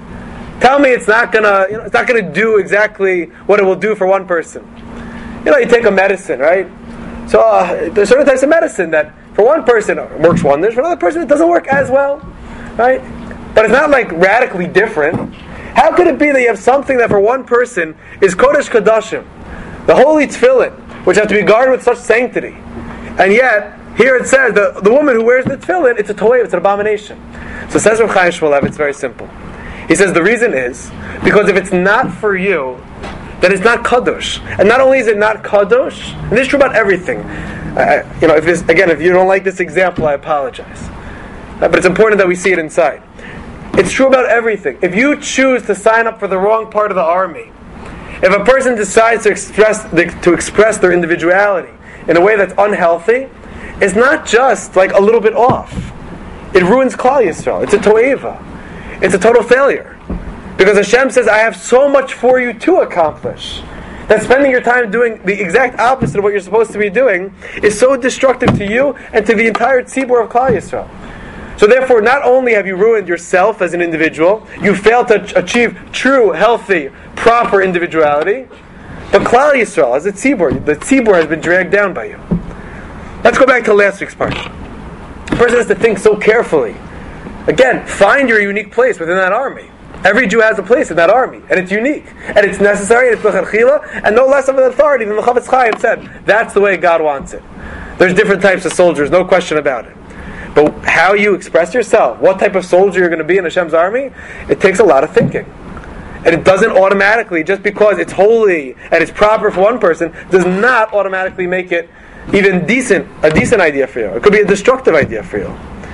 S1: Tell me it's not gonna, you know, it's not gonna do exactly what it will do for one person. You know, you take a medicine, right? So uh, there's certain types of medicine that for one person it works wonders, for another person it doesn't work as well, right? But it's not like radically different. How could it be that you have something that for one person is Kodesh Kodashim, the holy tefillin, which have to be guarded with such sanctity, and yet here it says the the woman who wears the tefillin, it's a toev, it's an abomination. So says Rav Chaim Shmulevitz, it's very simple. He says the reason is because if it's not for you, then it's not kadosh. And not only is it not kadosh, and this is true about everything. Uh, you know, if this, again, if you don't like this example, I apologize. Uh, but it's important that we see it inside. It's true about everything. If you choose to sign up for the wrong part of the army, if a person decides to express to express their individuality in a way that's unhealthy, it's not just like a little bit off. It ruins Klal Yisrael. It's a toeva. It's a total failure. Because Hashem says, I have so much for you to accomplish, that spending your time doing the exact opposite of what you're supposed to be doing is so destructive to you and to the entire tzibur of Klal Yisrael. So therefore, not only have you ruined yourself as an individual, you failed to ch- achieve true, healthy, proper individuality, but Klal Yisrael, as a tzibur, the tzibur has been dragged down by you. Let's go back to last week's part. The person has to think so carefully. Again, find your unique place within that army. Every Jew has a place in that army, and it's unique, and it's necessary, and it's l'chadchila, and no less of an authority than the Chavetz Chaim said. That's the way God wants it. There's different types of soldiers, no question about it. But how you express yourself, what type of soldier you're going to be in Hashem's army, it takes a lot of thinking. And it doesn't automatically, just because it's holy and it's proper for one person, does not automatically make it even decent, a decent idea for you. It could be a destructive idea for you.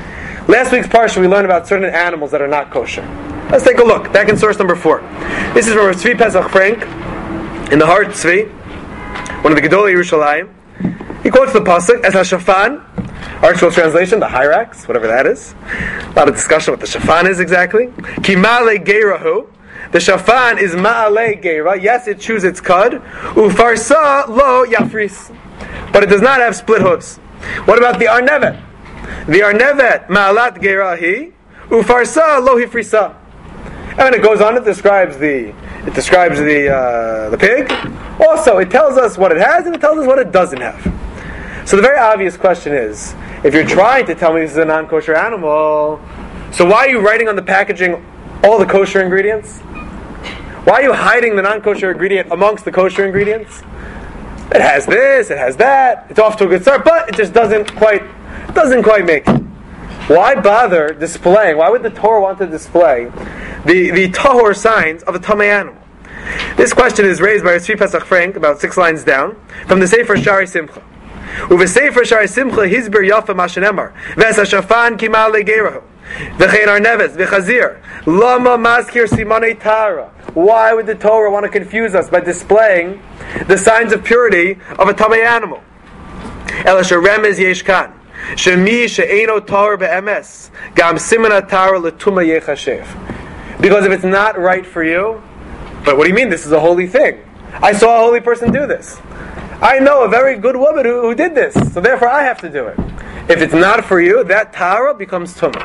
S1: Last week's parsha we learned about certain animals that are not kosher. Let's take a look. Back in source number four. This is from Tzvi Pesach Frank, in the Heart Tzvi, one of the Gedolei Yerushalayim. He quotes the pasuk as HaShafan, actual translation, the hyrax, whatever that is. A lot of discussion what the shafan is exactly. Ki ma'ale geirahu. The shafan is ma'ale geira. Yes, it chews its cud. Ufarsa lo yafris. But it does not have split hooves. What about the arnevet? The arnevet ma'alat geirahi. Ufarsa lo hifrisa. And when it goes on, it describes the it describes the uh, the pig. Also, it tells us what it has and it tells us what it doesn't have. So the very obvious question is, if you're trying to tell me this is a non-kosher animal, so why are you writing on the packaging all the kosher ingredients? Why are you hiding the non-kosher ingredient amongst the kosher ingredients? It has this, it has that, it's off to a good start, but it just doesn't quite, doesn't quite make it. Why bother displaying, why would the Torah want to display the, the tahor signs of a tamei animal? This question is raised by Tzvi Pesach Frank, about six lines down, from the Sefer Shari Simcha. Uvesefer Shari Simcha Hizber Yafa Mashenemar Ves HaShafan Kimal Legeirahu V'chein Arneves V'chazir Lama Maskir Simanei Tara. Why would the Torah want to confuse us by displaying the signs of purity of a tamei animal? Ela Sheremez Yeshkan Shemi She'eino Tar Be'emes Gam Simana Tara L'Tuma Yechashev. Because if it's not right for you, but what do you mean? This is a holy thing. I saw a holy person do this. I know a very good woman who, who did this, so therefore I have to do it. If it's not for you, that tara becomes tumah.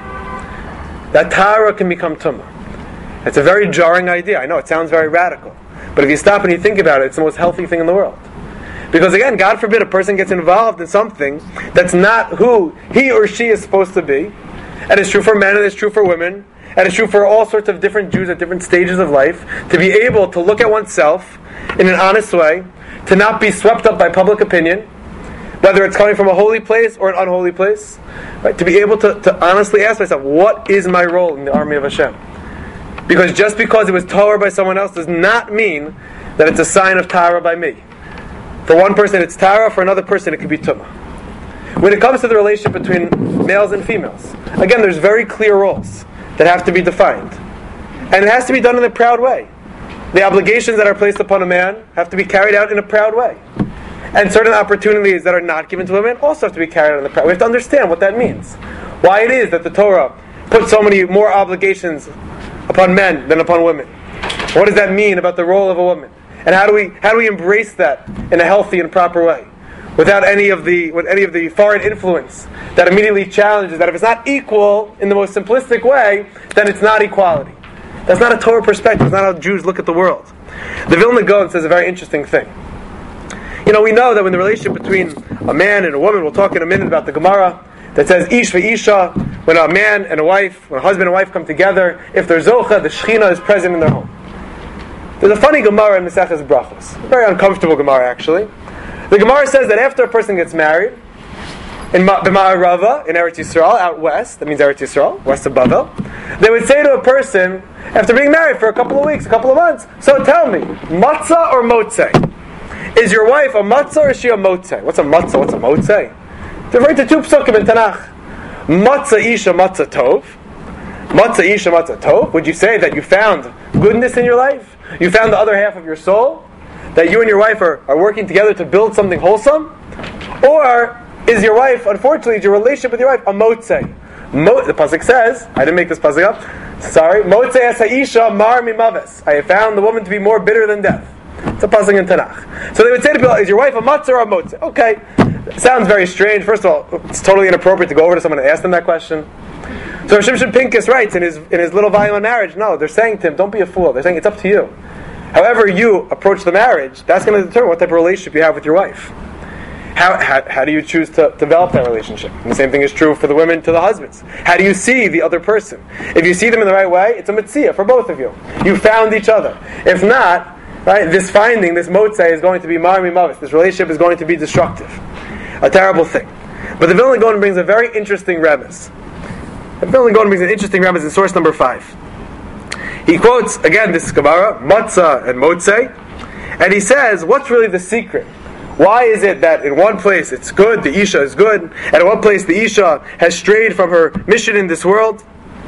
S1: That tara can become tumah. It's a very jarring idea. I know it sounds very radical, but if you stop and you think about it, it's the most healthy thing in the world. Because again, God forbid a person gets involved in something that's not who he or she is supposed to be. And it's true for men and it's true for women. And it's true for all sorts of different Jews at different stages of life, to be able to look at oneself in an honest way, to not be swept up by public opinion, whether it's coming from a holy place or an unholy place, right? To be able to, to honestly ask myself, what is my role in the army of Hashem? Because just because it was Torah by someone else does not mean that it's a sign of Tara by me. For one person it's Tara, for another person it could be Tumah. When it comes to the relationship between males and females, again, there's very clear roles that have to be defined. And it has to be done in a proud way. The obligations that are placed upon a man have to be carried out in a proud way. And certain opportunities that are not given to women also have to be carried out in a proud way. We have to understand what that means. Why it is that the Torah puts so many more obligations upon men than upon women. What does that mean about the role of a woman? And how do we how do we embrace that in a healthy and proper way? Without any of the with any of the foreign influence that immediately challenges that if it's not equal in the most simplistic way, then it's not equality. That's not a Torah perspective. It's not how Jews look at the world. The Vilna Gaon says a very interesting thing. You know, we know that when the relationship between a man and a woman, we'll talk in a minute about the Gemara that says Ish ve'isha, when a man and a wife, when a husband and wife come together, if they're zocha, the Shechina is present in their home. There's a funny Gemara in Maseches Brachos, a very uncomfortable Gemara actually. The Gemara says that after a person gets married, in B'ma'arava, in Eretz Yisrael, out west, that means Eretz Yisrael, west of Bavel, they would say to a person, after being married for a couple of weeks, a couple of months, so tell me, matzah or motzeh? Is your wife a matzah or is she a motzeh? What's a matzah? What's a motzeh? They're referring to two psukim in Tanakh. Matzah isha matzah tov. Matzah isha matzah tov. Would you say that you found goodness in your life? You found the other half of your soul? That you and your wife are, are working together to build something wholesome? Or is your wife, unfortunately, is your relationship with your wife a motzeh? Mo- the pasuk says, I didn't make this pasuk up, sorry, motzeh es ha'isha mar mimaves. I have found the woman to be more bitter than death. It's a pasuk in Tanakh. So they would say to people, is your wife a matzah or a motzeh? Okay, sounds very strange. First of all, it's totally inappropriate to go over to someone and ask them that question. So Shimshon Pincus writes in his in his little volume on marriage, no, they're saying to him, don't be a fool. They're saying it's up to you. However you approach the marriage, that's going to determine what type of relationship you have with your wife. How, how, how do you choose to, to develop that relationship? And the same thing is true for the women to the husbands. How do you see the other person? If you see them in the right way, it's a mitzvah for both of you. You found each other. If not, right, this finding, this motzeh is going to be mar mimavis. This relationship is going to be destructive. A terrible thing. But the Vilna Gaon brings a very interesting remez. The Vilna Gaon brings an interesting remez in source number five. He quotes, again, this Gemara, matzah and motzeh, and he says, what's really the secret? Why is it that in one place it's good, the Isha is good, and in one place the Isha has strayed from her mission in this world?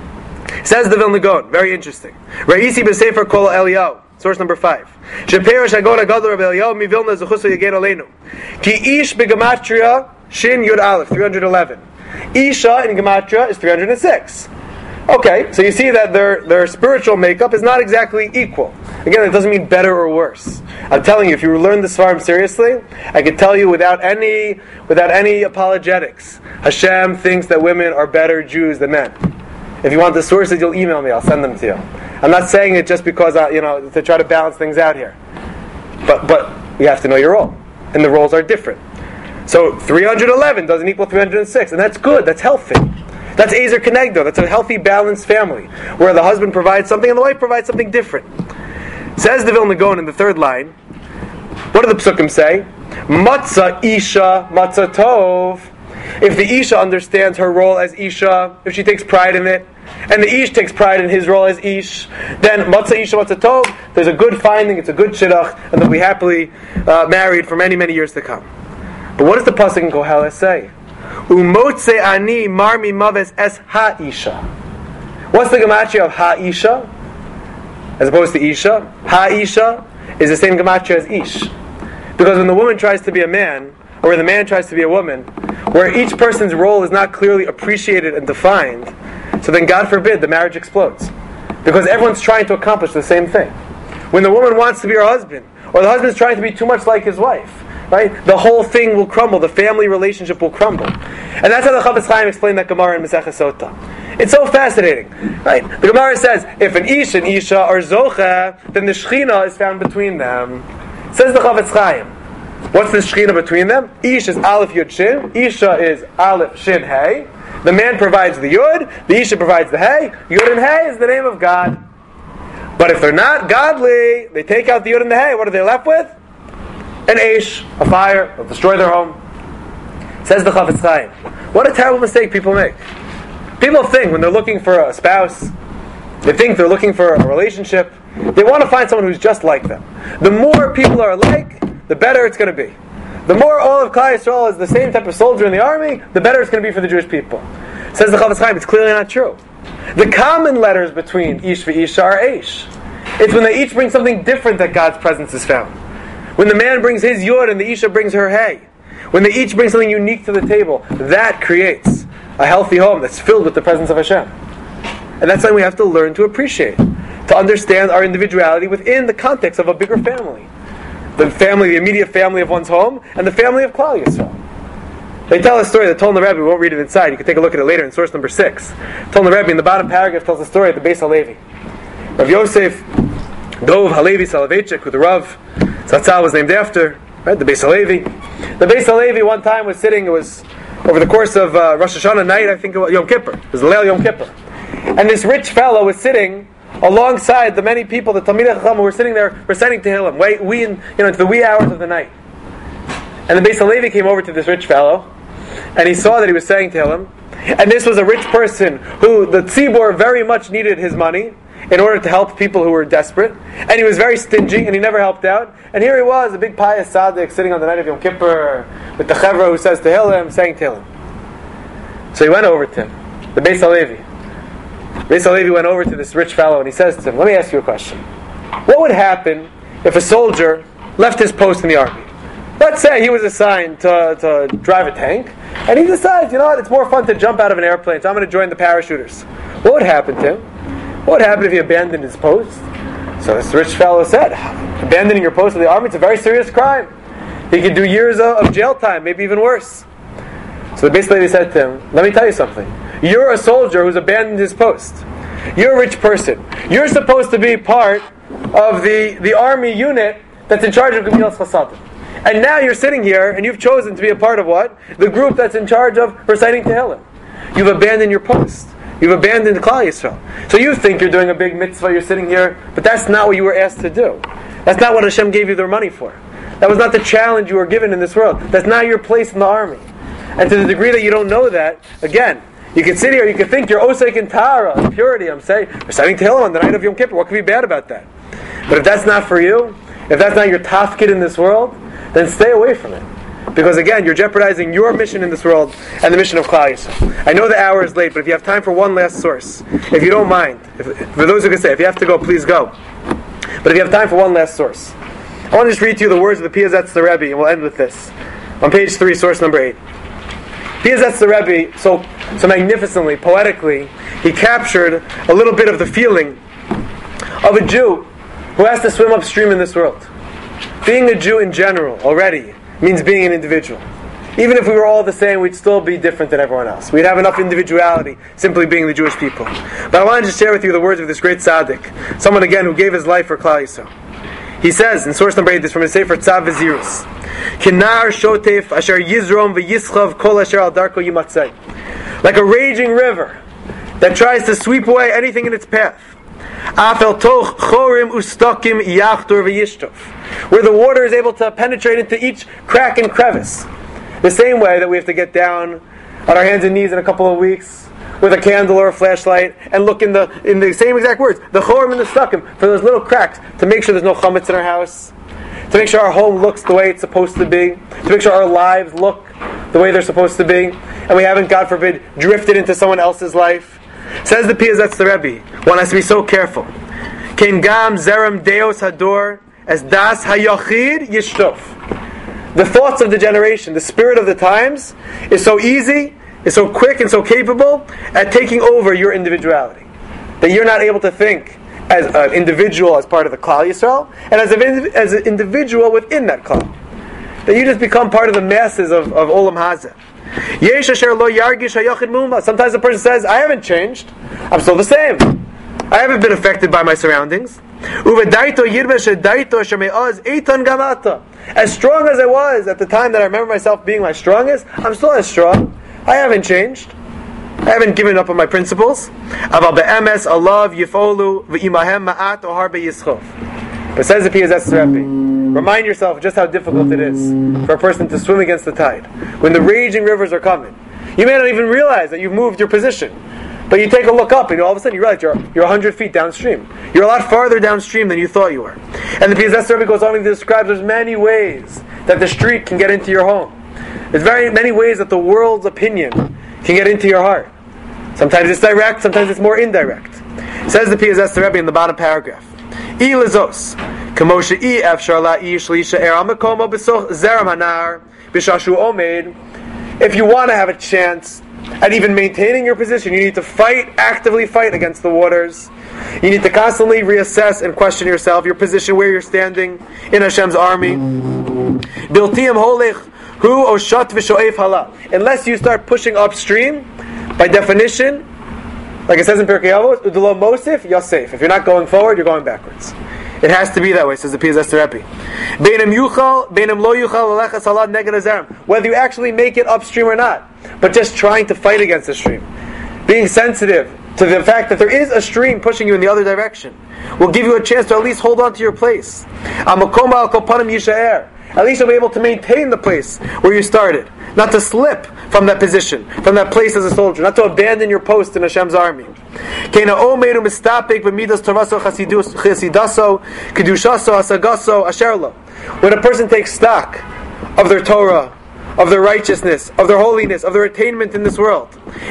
S1: Says the Vilna Gaon, very interesting. Re'isi b'sefer kol Eliyahu, source number five. Sheperish Hagon Hagadol Rabbi Eliyahu mi Vilna zechuso yeged aleinu. Ki ish begematria shin yud aleph, three hundred eleven. Isha in gematria is three hundred six. Okay, so you see that their their spiritual makeup is not exactly equal. Again, it doesn't mean better or worse. I'm telling you, if you learn the Svarim seriously, I can tell you without any without any apologetics, Hashem thinks that women are better Jews than men. If you want the sources, you'll email me. I'll send them to you. I'm not saying it just because I, you know, to try to balance things out here. But but you have to know your role, and the roles are different. So three hundred eleven doesn't equal three hundred six, and that's good. That's healthy. That's Ezer Kenegdo. That's a healthy, balanced family, where the husband provides something and the wife provides something different. Says the Vilna Gaon in the third line, what do the Psukim say? Matzah Isha, Matzah Tov. If the Isha understands her role as Isha, if she takes pride in it, and the Ish takes pride in his role as Ish, then Matzah Isha, Matzah Tov, there's a good finding, it's a good shidduch, and they'll be happily uh, married for many, many years to come. But what does the Pasuk in Koheles say? Umotze ani marmi maves es ha-isha. What's the gematria of ha-isha? As opposed to isha? Ha-isha is the same gematria as ish. Because when the woman tries to be a man, or when the man tries to be a woman, where each person's role is not clearly appreciated and defined, so then God forbid the marriage explodes. Because everyone's trying to accomplish the same thing. When the woman wants to be her husband, or the husband's trying to be too much like his wife, right? The whole thing will crumble. The family relationship will crumble. And that's how the Chafetz Chaim explained that Gemara in Masechah Sota. It's so fascinating, right? The Gemara says, if an Ish and Isha are Zocha, then the Shechina is found between them. Says the Chafetz Chaim. What's the Shechina between them? Ish is Aleph Yud Shin. Isha is Aleph Shin Hey. The man provides the Yud. The Isha provides the Hey. Yud and Hey is the name of God. But if they're not godly, they take out the Yud and the Hey. What are they left with? An Eish, a fire, will destroy their home. Says the Chafetz Chaim. What a terrible mistake people make. People think when they're looking for a spouse, they think they're looking for a relationship, they want to find someone who's just like them. The more people are alike, the better it's going to be. The more all of Klal Yisrael is the same type of soldier in the army, the better it's going to be for the Jewish people. Says the Chafetz Chaim, it's clearly not true. The common letters between Ish and Isha are Eish. It's when they each bring something different that God's presence is found. When the man brings his Yud and the Isha brings her Hey. When they each bring something unique to the table, that creates a healthy home that's filled with the presence of Hashem. And that's something we have to learn to appreciate, to understand our individuality within the context of a bigger family. The family, the immediate family of one's home, and the family of Klal Yisrael. They tell a story that told the Rebbe, we won't read it inside, you can take a look at it later in source number six. Told the Rebbe in the bottom paragraph tells the story of the Beis HaLevi. Rav Yosef Dov HaLevi Soloveitchik, who the Rav Zatzal was named after, right? The Beis HaLevi. The Beis HaLevi one time was sitting, it was over the course of uh, Rosh Hashanah night, I think it was Yom Kippur. It was Leil Yom Kippur. And this rich fellow was sitting alongside the many people, the Talmidei Chacham, who were sitting there reciting Tehillim, way, we in, you know, into the wee hours of the night. And the Beis HaLevi came over to this rich fellow, and he saw that he was saying Tehillim, and this was a rich person who the Tzibor very much needed his money in order to help people who were desperate, and he was very stingy, and he never helped out. And here he was, a big pious tzaddik, sitting on the night of Yom Kippur with the chevra who says Tehillim, saying Tehillim. So he went over to him, the Beis HaLevi. Beis HaLevi went over to this rich fellow, and he says to him, let me ask you a question. What would happen if a soldier left his post in the army? Let's say he was assigned to, to drive a tank, and he decides, you know what, it's more fun to jump out of an airplane, so I'm going to join the parachuters. What would happen to him? What would happen if he abandoned his post? So this rich fellow said, abandoning your post in the army, it's a very serious crime. He could do years of, of jail time, maybe even worse. So the Beis HaLevi said to him, let me tell you something. You're a soldier who's abandoned his post. You're a rich person. You're supposed to be part of the, the army unit that's in charge of Gemilas Chasadim. And now you're sitting here and you've chosen to be a part of what? The group that's in charge of reciting Tehillim. You've abandoned your post. You've abandoned Klal Yisrael. So you think you're doing a big mitzvah, you're sitting here, but that's not what you were asked to do. That's not what Hashem gave you their money for. That was not the challenge you were given in this world. That's not your place in the army. And to the degree that you don't know that, again, you can sit here, you can think you're osek in Tara, in purity, I'm saying, reciting Tehillim on the night of Yom Kippur. What could be bad about that? But if that's not for you, if that's not your tafkid in this world, then stay away from it. Because again, you're jeopardizing your mission in this world and the mission of Klal Yisrael. I know the hour is late, but if you have time for one last source, if you don't mind, if, for those who can say, if you have to go, please go. But if you have time for one last source, I want to just read to you the words of the Piazetz the Rebbe, and we'll end with this. On page three, source number eight. Piazetz the Rebbe, so, so magnificently, poetically, he captured a little bit of the feeling of a Jew who has to swim upstream in this world. Being a Jew in general, already, means being an individual. Even if we were all the same, we'd still be different than everyone else. We'd have enough individuality simply being the Jewish people. But I wanted to share with you the words of this great tzaddik, someone again who gave his life for Klal Yisrael. He says in source number eight, this from his Sefer Tzav V'Zirus, Kinar shotef asher yizrom v'yischav kol asher al darko yimatzei. Like a raging river that tries to sweep away anything in its path. Afel toch chorim ustakim yachtor v'yishtov. Where the water is able to penetrate into each crack and crevice. The same way that we have to get down on our hands and knees in a couple of weeks with a candle or a flashlight and look in the in the same exact words, the chorim and the stukim, for those little cracks, to make sure there's no chametz in our house, to make sure our home looks the way it's supposed to be, to make sure our lives look the way they're supposed to be, and we haven't, God forbid, drifted into someone else's life. Says the Piazetz the Rebbe, one has to be so careful. Kein gam zerem deos hador as das hayochid yishtof. The thoughts of the generation, the spirit of the times, is so easy, is so quick and so capable at taking over your individuality. That you're not able to think as an individual as part of the Klal Yisrael, and as, a, as an individual within that Klal. That you just become part of the masses of, of Olam Hazeh. Sometimes a person says, I haven't changed, I'm still the same. I haven't been affected by my surroundings. As strong as I was at the time that I remember myself being my strongest, I'm still as strong. I haven't changed. I haven't given up on my principles. But says the Piazetz Rebbe, remind yourself just how difficult it is for a person to swim against the tide. When the raging rivers are coming, you may not even realize that you've moved your position. But you take a look up and all of a sudden you realize you're you're one hundred feet downstream. You're a lot farther downstream than you thought you were. And the Piazetz Rebbe goes on to describe there's many ways that the street can get into your home. There's very many ways that the world's opinion can get into your heart. Sometimes it's direct, sometimes it's more indirect. Says the Piazetz Rebbe in the bottom paragraph. I lizos, kamosha I efshar la'ish lisha er amakomo b'soch zeram hanar b'shashu omed. If you want to have a chance at even maintaining your position, you need to fight, actively fight against the waters. You need to constantly reassess and question yourself, your position, where you're standing in Hashem's army. Biltiyam holech hu oshat v'sho'ef hala. Unless you start pushing upstream, by definition, like it says in Pirkei Avos, u'delo mosif yosef. If you're not going forward, you're going backwards. It has to be that way, says the Piazetz Rebbe. Beinam yuchal, beinam lo yuchal, alechas halad neged hazerem. Whether you actually make it upstream or not, but just trying to fight against the stream, being sensitive to the fact that there is a stream pushing you in the other direction, will give you a chance to at least hold on to your place. Amakoma al kopanim yishaer. At least you'll be able to maintain the place where you started, not to slip from that position, from that place as a soldier, not to abandon your post in Hashem's army. When a person takes stock of their Torah, of their righteousness, of their holiness, of their attainment in this world,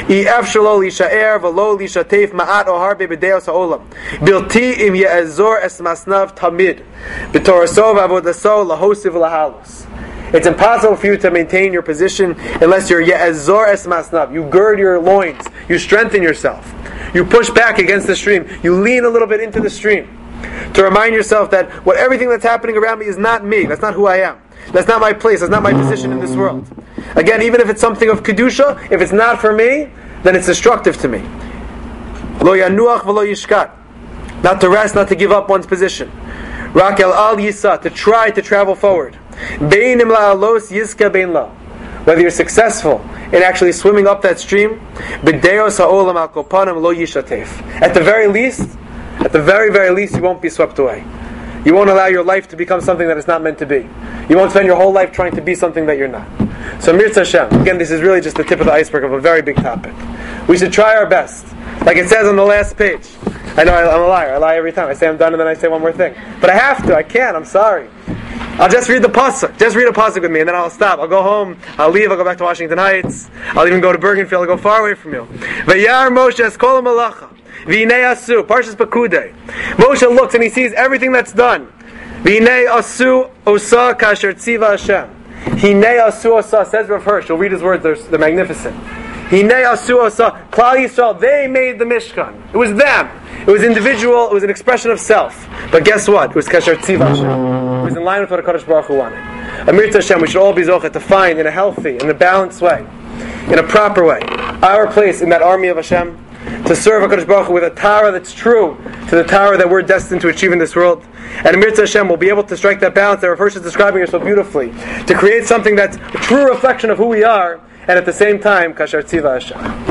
S1: it's impossible for you to maintain your position unless you're ye'ezor es masnav. You gird your loins, you strengthen yourself, you push back against the stream, you lean a little bit into the stream to remind yourself that what everything that's happening around me is not me, that's not who I am, that's not my place, that's not my position in this world. Again, even if it's something of kedusha, if it's not for me, then it's destructive to me. Lo yanuach v'lo yishkat. Not to rest, not to give up one's position. Rak el al yisa, to try to travel forward. Beinim la'alos yizka bein la. Whether you're successful in actually swimming up that stream, b'deos ha'olam al kopanim lo yishatef. At the very least, at the very, very least, you won't be swept away. You won't allow your life to become something that it's not meant to be. You won't spend your whole life trying to be something that you're not. So Mirza Hashem, again, this is really just the tip of the iceberg of a very big topic. We should try our best. Like it says on the last page I know I, I'm a liar. I lie every time. I say I'm done and then I say one more thing. But I have to. I can't. I'm sorry. I'll just read the pasuk. Just read a pasuk with me, and then I'll stop. I'll go home. I'll leave. I'll go back to Washington Heights. I'll even go to Bergenfield. I'll go far away from you. Vayar Moshe eskol malacha v'inei asu Parshas Pekudei. Moshe looks and he sees everything that's done. V'inei asu osa kasher tziva Hashem. Hinei asu osa, says Rav Hirsch. You'll read his words. They're, they're magnificent. Hinei asu osa. Klal Yisrael. They made the Mishkan. It was them. It was individual. It was an expression of self. But guess what? It was kasher tziva Hashem. It was in line with what HaKadosh Baruch Hu wanted. Amir Hashem, we should all be zochet to find in a healthy, in a balanced way, in a proper way, our place in that army of Hashem, to serve HaKadosh Baruch Hu with a Torah that's true to the Torah that we're destined to achieve in this world. And Amir Hashem will be able to strike that balance that Rav Hirsch is describing here so beautifully, to create something that's a true reflection of who we are, and at the same time, kasher tziva Hashem.